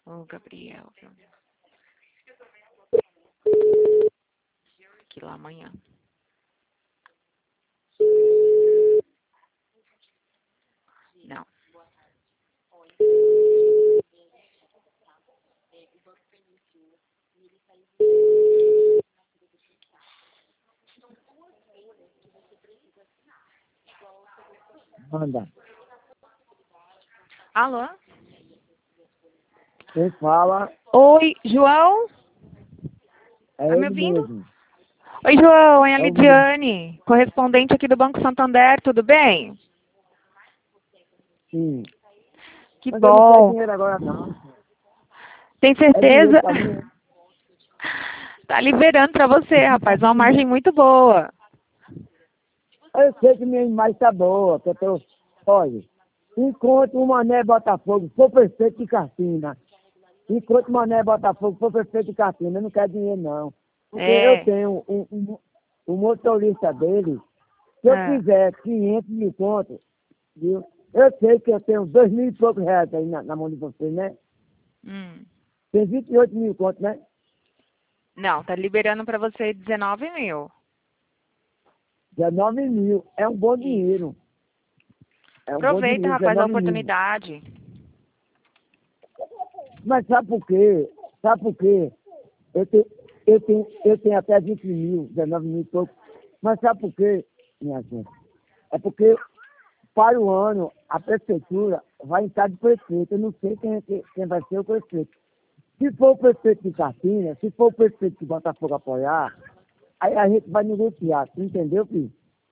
O Gabriel. Aqui lá amanhã. Não. Manda. Alô? Quem fala Oi, João? é Tá me ele ouvindo? mesmo. Oi, João, é a É o mesmo. Lidiane, correspondente aqui do Banco Santander, tudo bem? Sim. Que Mas eu não quero bom. dinheiro agora não. Tem É dinheiro certeza? pra mim. Tá liberando pra você, rapaz, uma margem muito boa. Eu sei que minha imagem tá boa, que eu tô... Olha, enquanto o Mané Botafogo for prefeito de Carpina, enquanto o Mané Botafogo for prefeito de Carpina, eu não quero dinheiro não. Porque eu É. tenho um motorista dele, se eu É. quiser 500 mil contos, viu? Eu sei que eu tenho 2.000 e poucos reais aí na mão de vocês, né? Hum. Tem 28 mil contos, né? Não, tá liberando pra você 19 mil. 19 mil. É um bom Isso. dinheiro. É um bom Aproveita, dinheiro, rapaz, a 19 mil. oportunidade. Mas sabe por quê? Sabe por quê? Eu tenho até 20 mil, 19 mil e pouco. Mas sabe por quê, minha gente? É porque para o ano a prefeitura vai entrar de prefeito. Eu não sei quem vai ser o prefeito. Se for o prefeito de Carpina, se for o prefeito de Botafogo apoiar, aí a gente vai negociar. Entendeu, filho?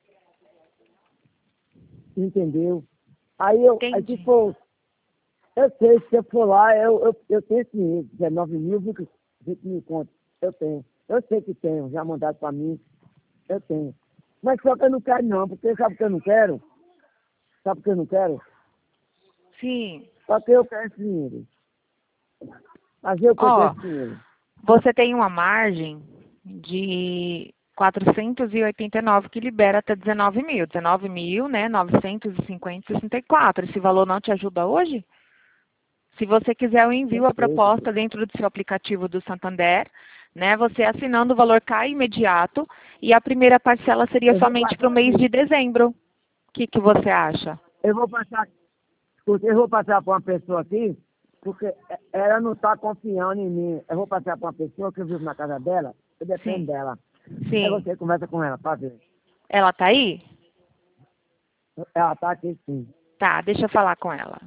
Entendeu? Aí se Entendi. for, eu sei, se eu for lá, eu tenho esse dinheiro, 19 mil, 20 mil contos. Eu tenho. Eu sei que tenho, já mandaram para mim, eu tenho. Mas só que eu não quero não, porque sabe o que eu não quero? Sabe o que eu não quero? Sim. Só que eu quero esse dinheiro. Fazer o que eu tenho Ó, esse dinheiro. você tem uma margem de 489 que libera até 19 mil. 19 mil, né? 950,64. Esse valor não te ajuda hoje? Se você quiser, eu Eu envio a sei. proposta dentro do seu aplicativo do Santander, né? Você assinando, o valor cai imediato e a primeira parcela seria Eu vou somente para passar o mês aqui. de dezembro. O que você acha? Eu vou passar, escuta, eu vou passar para uma pessoa aqui, porque ela não está confiando em mim. Eu vou passar para uma pessoa que eu vivo na casa dela, eu dependo Sim. dela. Aí Sim. você conversa com ela, para ver. Ela tá aí? Ela está aqui sim. Tá, deixa eu falar com ela.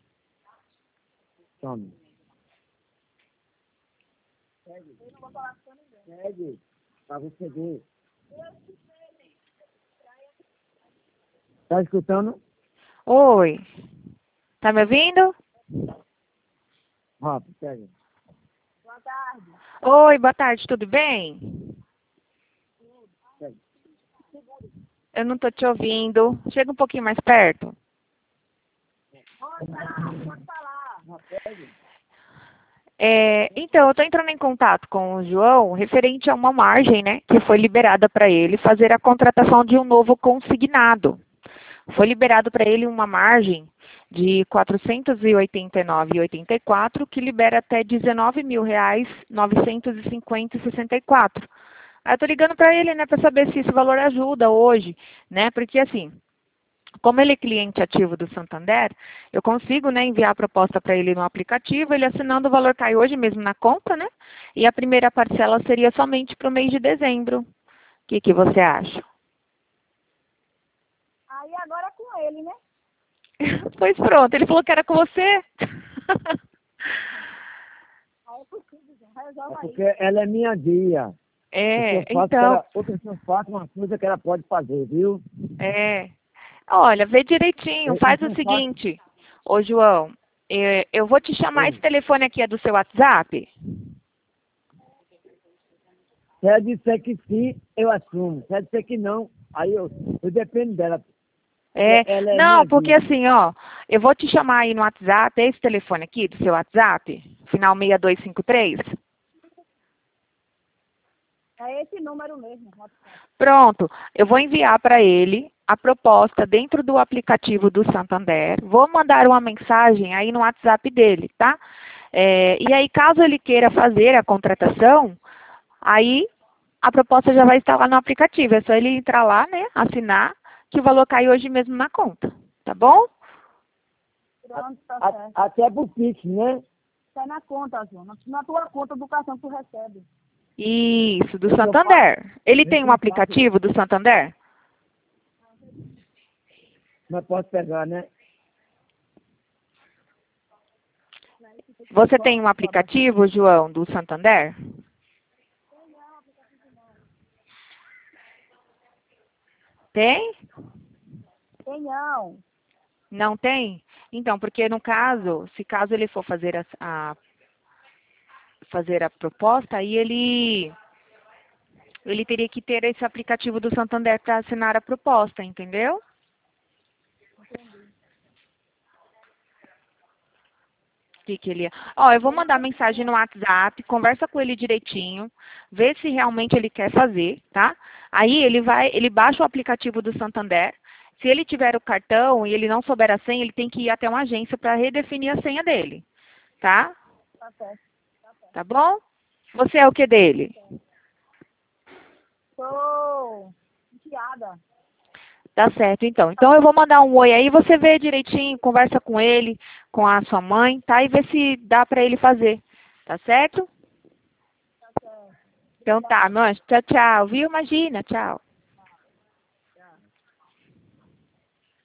Tome. Segue, para você ver. Tá escutando? Oi. Tá me ouvindo? Rápido, segue. Oi, boa tarde, tudo bem? Segue. Eu não tô te ouvindo. Chega um pouquinho mais perto. Segue. Então, eu estou entrando em contato com o João referente a uma margem, né, que foi liberada para ele fazer a contratação de um novo consignado. Foi liberado para ele uma margem de R$ 489,84, que libera até R$ 19 mil reais, 950,64. Aí eu tô ligando para ele, né, para saber se esse valor ajuda hoje, né, porque assim, como ele é cliente ativo do Santander, eu consigo, né, enviar a proposta para ele no aplicativo, ele assinando, o valor cai hoje mesmo na conta, né? E a primeira parcela seria somente para o mês de dezembro. O que você acha? Aí agora é com ele, né? Pois pronto, ele falou que era com você. Aí é possível, já. É Resolve aí. porque ela é minha guia. Então, Outra pessoa faz uma coisa que ela pode fazer, viu? é. Olha, vê direitinho, faz Isso o eu faço. seguinte, ô João, eu vou te chamar, esse Oi. telefone aqui é do seu WhatsApp? Se ela disser que sim, eu assumo. Se ela disser que não, aí eu dependo dela. É, Ela é minha não, porque guia. assim, ó, eu vou te chamar aí no WhatsApp, é esse telefone aqui do seu WhatsApp, final 6253. É esse número mesmo. Pronto, eu vou enviar para ele a proposta dentro do aplicativo do Santander. Vou mandar uma mensagem aí no WhatsApp dele, tá? E aí, caso ele queira fazer a contratação, aí a proposta já vai estar lá no aplicativo. É só ele entrar lá, né, assinar, que o valor cai hoje mesmo na conta. Tá bom? Pronto, tá certo. Até pro Pix, né? Sai na conta, João. Na tua conta do cartão que tu recebe. Isso, do Santander. Ele tem um aplicativo do Santander? Mas posso pegar, né? Você tem um aplicativo, João, do Santander? Tem? Tem não. Não tem? Então, porque no caso, se caso ele for fazer fazer a proposta, aí ele teria que ter esse aplicativo do Santander para assinar a proposta, entendeu? Que ele... Ó, eu vou mandar mensagem no WhatsApp, conversa com ele direitinho, vê se realmente ele quer fazer, tá? Aí ele baixa o aplicativo do Santander. Se ele tiver o cartão e ele não souber a senha, ele tem que ir até uma agência para redefinir a senha dele, tá? Tá certo. Tá bom? Você é o que dele? Tô enfiada. Tá certo, então. Então eu vou mandar um oi aí, você vê direitinho, conversa com ele, com a sua mãe, tá? E vê se dá para ele fazer. Tá certo? Tá certo. Então tá, mãe. Tchau, tchau. Viu? Imagina. Tchau.